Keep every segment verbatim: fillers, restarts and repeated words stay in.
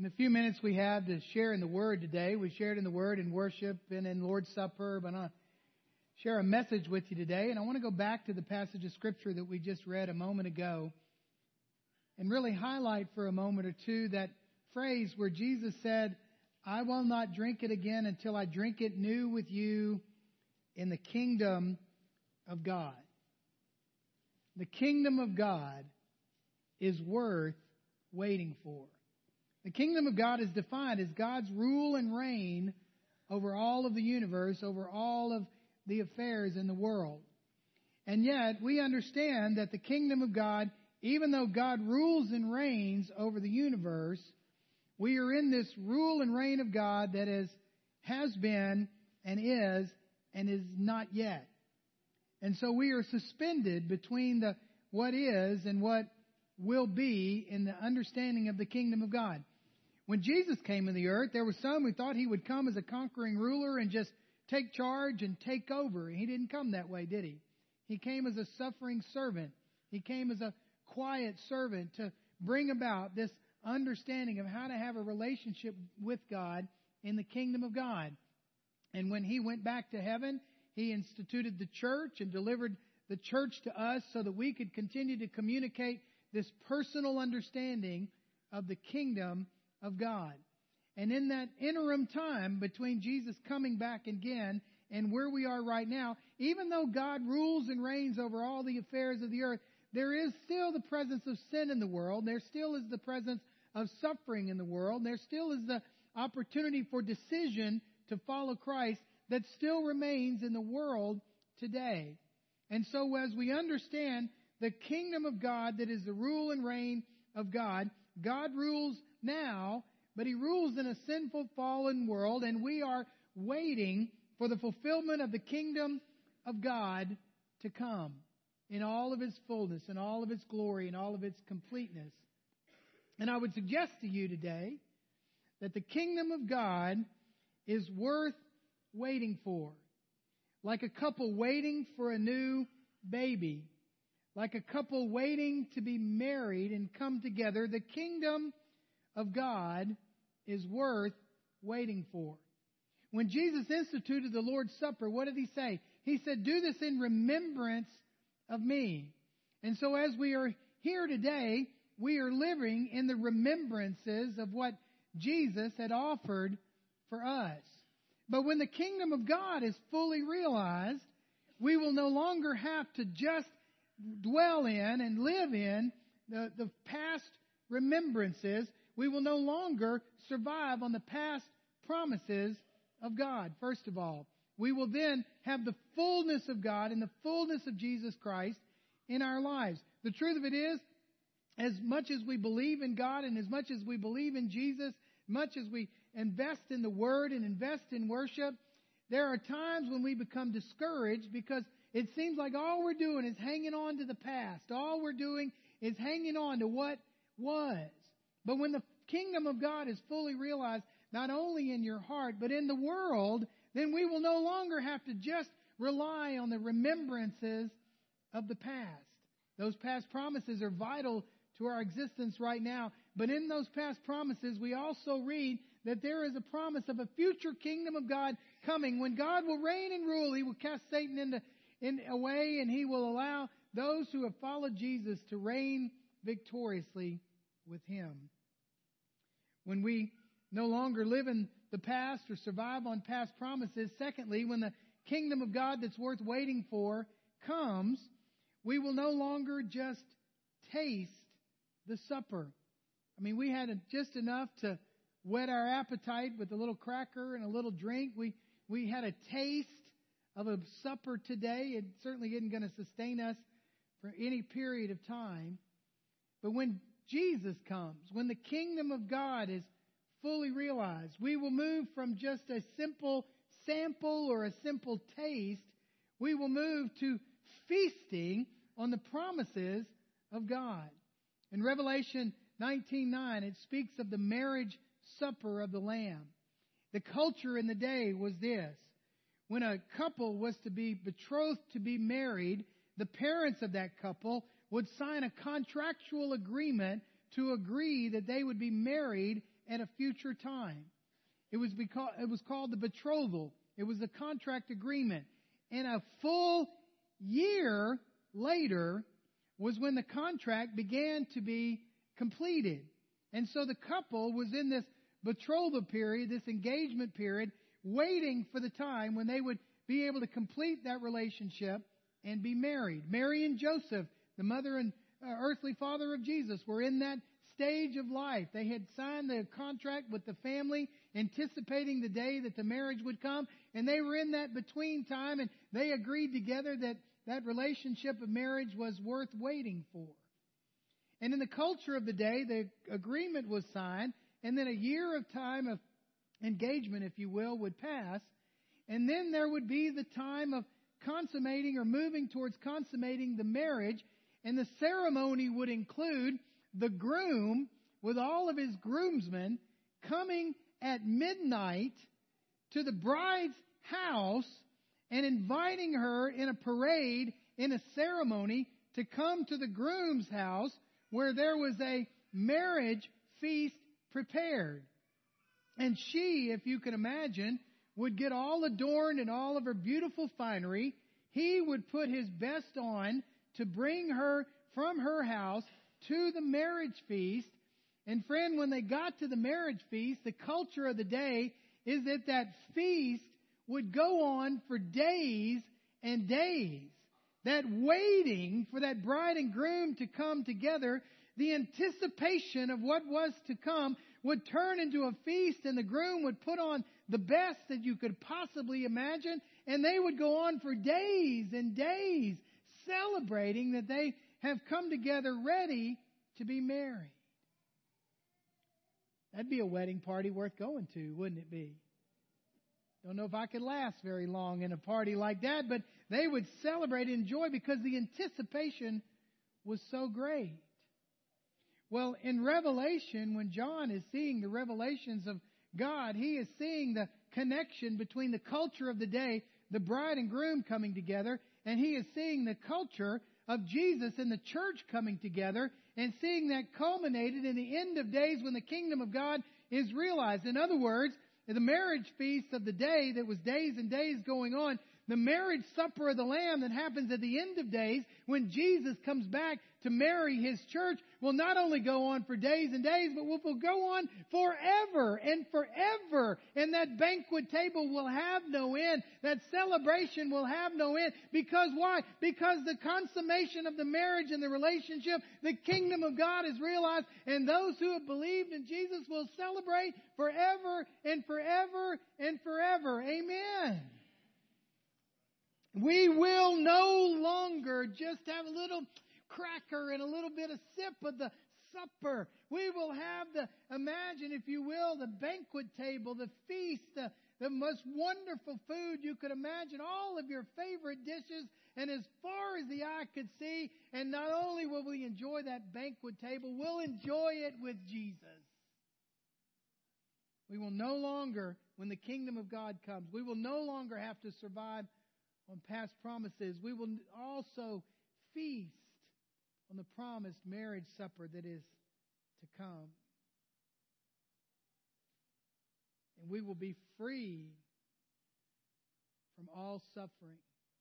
In the few minutes we have to share in the Word today, we shared in the Word in worship and in Lord's Supper, but I want to share a message with you today. And I want to go back to the passage of Scripture that we just read a moment ago and really highlight for a moment or two that phrase where Jesus said, I will not drink it again until I drink it new with you in the kingdom of God. The kingdom of God is worth waiting for. The kingdom of God is defined as God's rule and reign over all of the universe, over all of the affairs in the world. And yet, we understand that the kingdom of God, even though God rules and reigns over the universe, we are in this rule and reign of God that is, has been and is and is not yet. And so we are suspended between the what is and what will be in the understanding of the kingdom of God. When Jesus came in the earth, there were some who thought he would come as a conquering ruler and just take charge and take over. He didn't come that way, did he? He came as a suffering servant. He came as a quiet servant to bring about this understanding of how to have a relationship with God in the kingdom of God. And when he went back to heaven, he instituted the church and delivered the church to us so that we could continue to communicate this personal understanding of the kingdom of God. And in that interim time between Jesus coming back again and where we are right now, even though God rules and reigns over all the affairs of the earth, there is still the presence of sin in the world. There still is the presence of suffering in the world. There still is the opportunity for decision to follow Christ that still remains in the world today. And so as we understand the kingdom of God that is the rule and reign of God, God rules now, but he rules in a sinful, fallen world, and we are waiting for the fulfillment of the kingdom of God to come in all of its fullness, in all of its glory, in all of its completeness. And I would suggest to you today that the kingdom of God is worth waiting for. Like a couple waiting for a new baby. Like a couple waiting to be married and come together. The kingdom of God is worth waiting for. When Jesus instituted the Lord's Supper, what did he say? He said, do this in remembrance of me. And so as we are here today, we are living in the remembrances of what Jesus had offered for us. But when the kingdom of God is fully realized, we will no longer have to just dwell in and live in the, the past remembrances. We will no longer survive on the past promises of God, first of all. We will then have the fullness of God and the fullness of Jesus Christ in our lives. The truth of it is, as much as we believe in God and as much as we believe in Jesus, much as we invest in the Word and invest in worship, there are times when we become discouraged because it seems like all we're doing is hanging on to the past. All we're doing is hanging on to what was. But when the kingdom of God is fully realized, not only in your heart, but in the world, then we will no longer have to just rely on the remembrances of the past. Those past promises are vital to our existence right now. But in those past promises, we also read that there is a promise of a future kingdom of God coming. When God will reign and rule, he will cast Satan into in away, and he will allow those who have followed Jesus to reign victoriously with him. When we no longer live in the past or survive on past promises, secondly, when the kingdom of God that's worth waiting for comes, we will no longer just taste the supper. I mean, we had just enough to whet our appetite with a little cracker and a little drink. We we had a taste of a supper today. It certainly isn't going to sustain us for any period of time. But when Jesus comes, when the kingdom of God is fully realized, we will move from just a simple sample or a simple taste. We will move to feasting on the promises of God. In Revelation nineteen nine, it speaks of the marriage supper of the Lamb. The culture in the day was this. When a couple was to be betrothed to be married, the parents of that couple would sign a contractual agreement to agree that they would be married at a future time. It was because it was called the betrothal. It was a contract agreement. And a full year later was when the contract began to be completed. And so the couple was in this betrothal period, this engagement period, waiting for the time when they would be able to complete that relationship and be married. Mary and Joseph, the mother and uh, earthly father of Jesus, were in that stage of life. They had signed the contract with the family, anticipating the day that the marriage would come, and they were in that between time, and they agreed together that that relationship of marriage was worth waiting for. And in the culture of the day, the agreement was signed, and then a year of time of engagement, if you will, would pass, and then there would be the time of consummating or moving towards consummating the marriage, and the ceremony would include the groom with all of his groomsmen coming at midnight to the bride's house and inviting her in a parade, in a ceremony, to come to the groom's house where there was a marriage feast prepared. And she, if you can imagine, would get all adorned in all of her beautiful finery. He would put his best on to bring her from her house to the marriage feast. And friend, when they got to the marriage feast, the culture of the day is that that feast would go on for days and days. That waiting for that bride and groom to come together, the anticipation of what was to come would turn into a feast, and the groom would put on the best that you could possibly imagine, and they would go on for days and days celebrating that they have come together ready to be married. That'd be a wedding party worth going to, wouldn't it be? Don't know if I could last very long in a party like that, but they would celebrate and enjoy because the anticipation was so great. Well, in Revelation, when John is seeing the revelations of God, he is seeing the connection between the culture of the day, the bride and groom coming together, and he is seeing the culture of Jesus and the church coming together, and seeing that culminated in the end of days when the kingdom of God is realized. In other words, the marriage feast of the day that was days and days going on, the marriage supper of the Lamb that happens at the end of days when Jesus comes back to marry His church will not only go on for days and days, but will go on forever and forever. And that banquet table will have no end. That celebration will have no end. Because why? Because the consummation of the marriage and the relationship, the kingdom of God is realized, and those who have believed in Jesus will celebrate forever and forever and forever. Amen. We will no longer just have a little cracker and a little bit of sip of the supper. We will have the, imagine if you will, the banquet table, the feast, the, the most wonderful food you could imagine, all of your favorite dishes, and as far as the eye could see. And not only will we enjoy that banquet table, we'll enjoy it with Jesus. We will no longer, when the kingdom of God comes, we will no longer have to survive on past promises. We will also feast on the promised marriage supper that is to come. And we will be free from all suffering.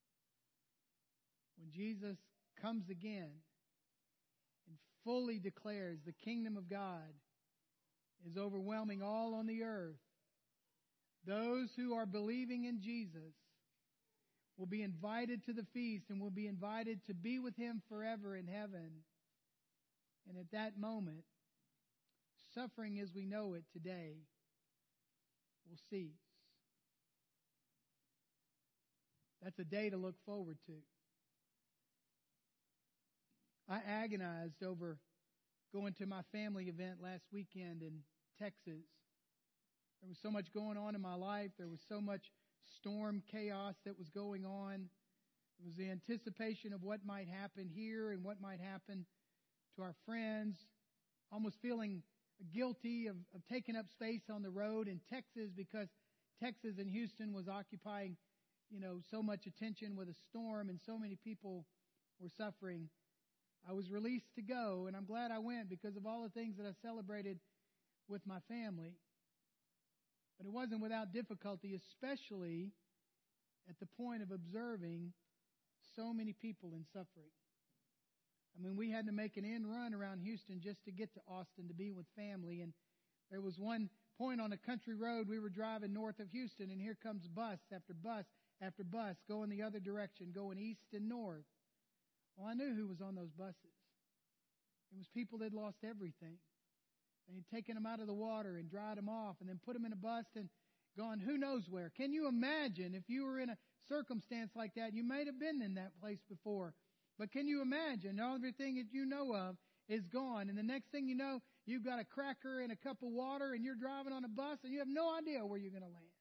When Jesus comes again and fully declares the kingdom of God is overwhelming all on the earth, those who are believing in Jesus will be invited to the feast and will be invited to be with Him forever in heaven. And at that moment, suffering as we know it today will cease. That's a day to look forward to. I agonized over going to my family event last weekend in Texas. There was so much going on in my life. There was so much storm chaos that was going on. It was the anticipation of what might happen here and what might happen to our friends. Almost feeling guilty of, of taking up space on the road in Texas because Texas and Houston was occupying, you know, so much attention with a storm and so many people were suffering. I was released to go, and I'm glad I went because of all the things that I celebrated with my family. But it wasn't without difficulty, especially at the point of observing so many people in suffering. I mean, we had to make an end run around Houston just to get to Austin to be with family. And there was one point on a country road, we were driving north of Houston, and here comes bus after bus after bus going the other direction, going east and north. Well, I knew who was on those buses. It was people that had lost everything. They had taken them out of the water and dried them off and then put them in a bus and gone who knows where. Can you imagine if you were in a circumstance like that? You might have been in that place before. But can you imagine everything that you know of is gone, and the next thing you know, you've got a cracker and a cup of water and you're driving on a bus and you have no idea where you're going to land.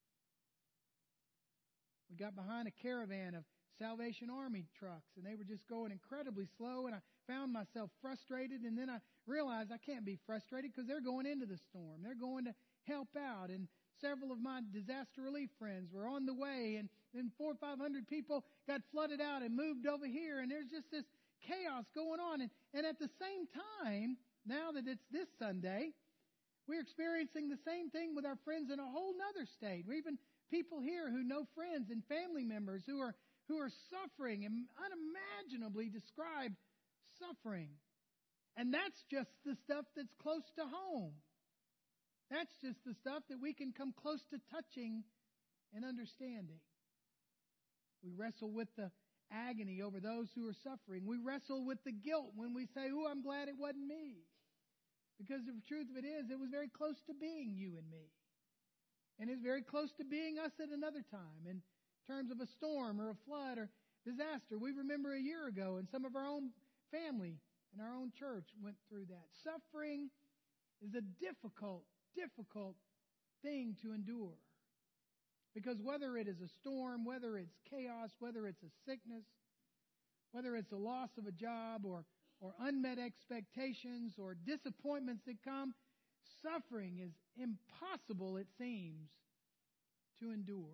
We got behind a caravan of Salvation Army trucks, and they were just going incredibly slow, and I found myself frustrated, and then I realized I can't be frustrated because they're going into the storm. They're going to help out, and several of my disaster relief friends were on the way, and then four or five hundred people got flooded out and moved over here, and there's just this chaos going on. And, and at the same time, now that it's this Sunday, we're experiencing the same thing with our friends in a whole other state. We're even people here who know friends and family members who are who are suffering and unimaginably described suffering. And that's just the stuff that's close to home. That's just the stuff that we can come close to touching and understanding. We wrestle with the agony over those who are suffering. We wrestle with the guilt when we say, oh, I'm glad it wasn't me. Because the truth of it is, it was very close to being you and me. And it's very close to being us at another time in terms of a storm or a flood or disaster. We remember a year ago, and some of our own family and our own church went through that. Suffering is a difficult, difficult thing to endure. Because whether it is a storm, whether it's chaos, whether it's a sickness, whether it's a loss of a job or, or unmet expectations or disappointments that come, suffering is impossible, it seems, to endure.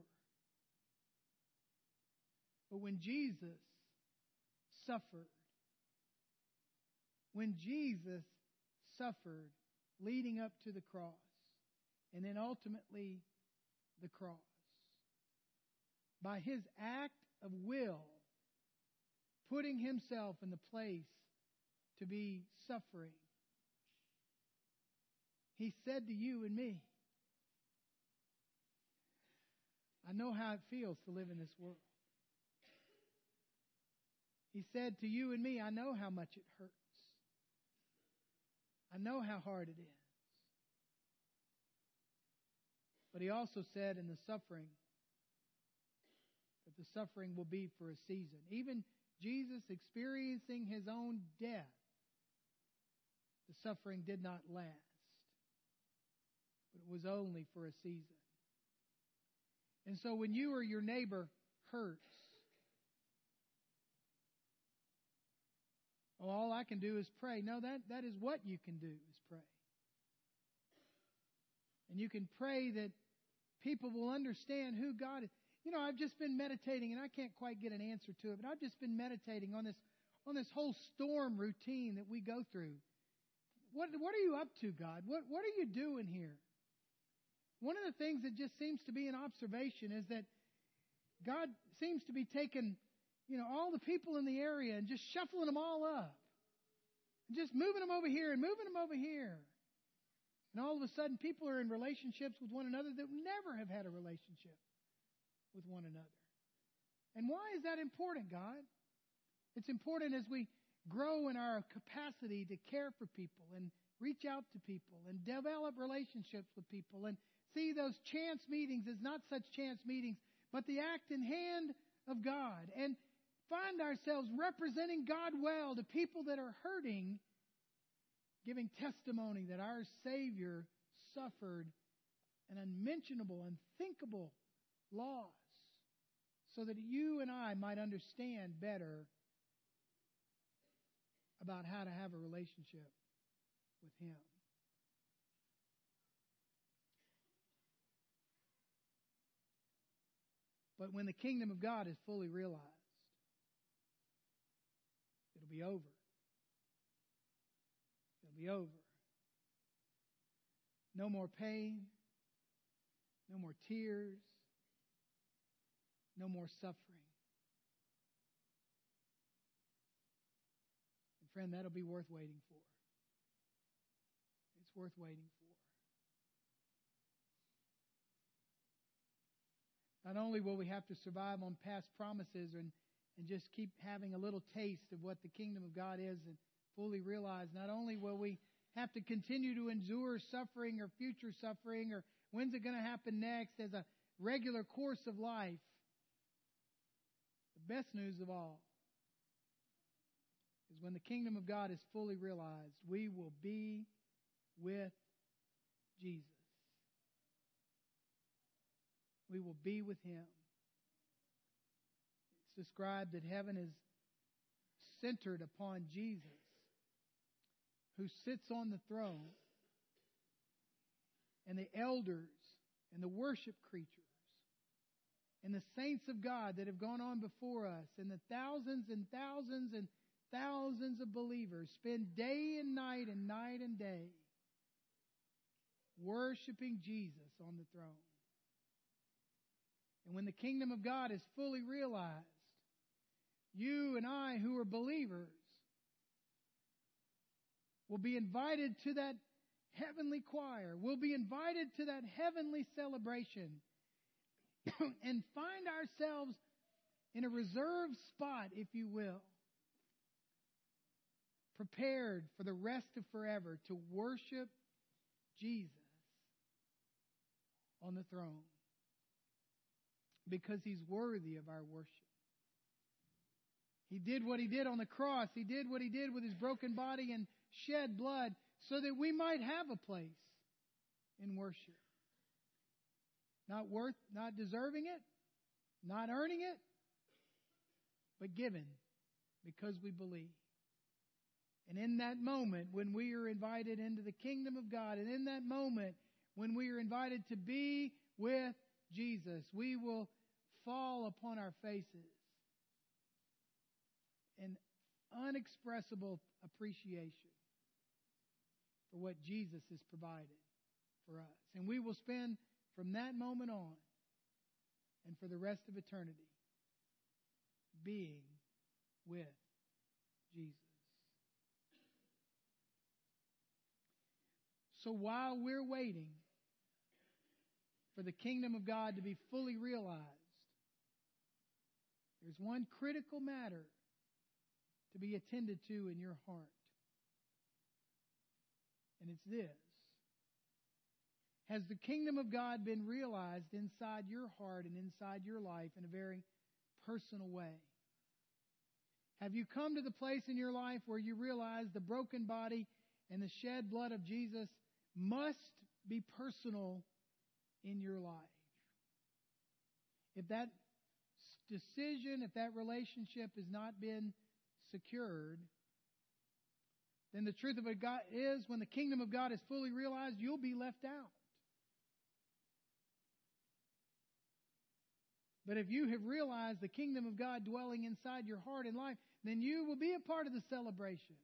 But when Jesus suffered, when Jesus suffered leading up to the cross, and then ultimately the cross, by His act of will, putting Himself in the place to be suffering, He said to you and me, I know how it feels to live in this world. He said to you and me, I know how much it hurts. I know how hard it is. But He also said in the suffering, that the suffering will be for a season. Even Jesus experiencing His own death, the suffering did not last. But it was only for a season. And so when you or your neighbor hurts, oh, all I can do is pray. No, that, that is what you can do, is pray. And you can pray that people will understand who God is. You know, I've just been meditating, and I can't quite get an answer to it, but I've just been meditating on this on this whole storm routine that we go through. What what are you up to, God? What what are you doing here? One of the things that just seems to be an observation is that God seems to be taking, you know, all the people in the area and just shuffling them all up. And just moving them over here and moving them over here. And all of a sudden, people are in relationships with one another that never have had a relationship with one another. And why is that important, God? It's important as we grow in our capacity to care for people and reach out to people and develop relationships with people and see those chance meetings as not such chance meetings, but the act in hand of God, and find ourselves representing God well to people that are hurting, giving testimony that our Savior suffered an unmentionable, unthinkable loss so that you and I might understand better about how to have a relationship with Him. But when the kingdom of God is fully realized, it'll be over. It'll be over. No more pain. No more tears. No more suffering. And friend, that'll be worth waiting for. It's worth waiting for. Not only will we have to survive on past promises and, and just keep having a little taste of what the kingdom of God is and fully realize, not only will we have to continue to endure suffering or future suffering or when's it going to happen next as a regular course of life, the best news of all is when the kingdom of God is fully realized, we will be with Jesus. We will be with Him. It's described that heaven is centered upon Jesus, who sits on the throne, and the elders and the worship creatures and the saints of God that have gone on before us and the thousands and thousands and thousands of believers spend day and night and night and day worshiping Jesus on the throne. And when the kingdom of God is fully realized, you and I who are believers will be invited to that heavenly choir. We'll be invited to that heavenly celebration and find ourselves in a reserved spot, if you will, prepared for the rest of forever to worship Jesus on the throne because He's worthy of our worship. He did what He did on the cross. He did what He did with His broken body and shed blood so that we might have a place in worship. Not worth, not deserving it, not earning it, but given because we believe. And in that moment when we are invited into the kingdom of God, and in that moment when we are invited to be with Jesus, we will fall upon our faces in unexpressible appreciation for what Jesus has provided for us. And we will spend from that moment on and for the rest of eternity being with Jesus. So while we're waiting for the kingdom of God to be fully realized, there's one critical matter to be attended to in your heart. And it's this. Has the kingdom of God been realized inside your heart and inside your life in a very personal way? Have you come to the place in your life where you realize the broken body and the shed blood of Jesus must be personal in your life? If that decision, if that relationship has not been secured, then the truth of it is when the kingdom of God is fully realized, you'll be left out. But if you have realized the kingdom of God dwelling inside your heart and life, then you will be a part of the celebration.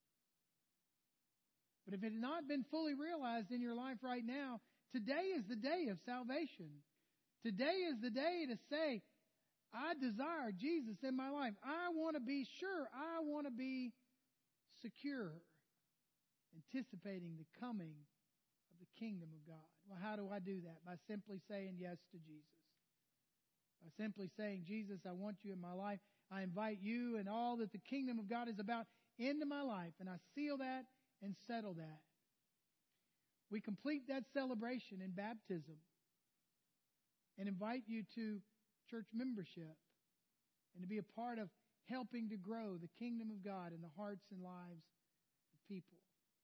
But if it has not been fully realized in your life right now, today is the day of salvation. Today is the day to say, I desire Jesus in my life. I want to be sure. I want to be secure, anticipating the coming of the kingdom of God. Well, how do I do that? By simply saying yes to Jesus. By simply saying, Jesus, I want you in my life. I invite you and all that the kingdom of God is about into my life. And I seal that and settle that. We complete that celebration in baptism and invite you to church membership and to be a part of helping to grow the kingdom of God in the hearts and lives of people.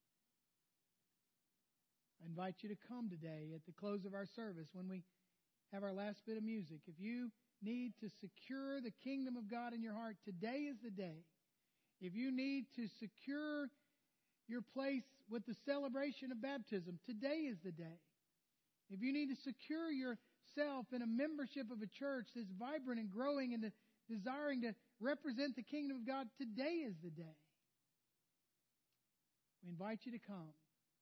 I invite you to come today at the close of our service when we have our last bit of music. If you need to secure the kingdom of God in your heart, today is the day. If you need to secure your place with the celebration of baptism, today is the day. If you need to secure yourself in a membership of a church that's vibrant and growing and desiring to represent the kingdom of God, today is the day. We invite you to come.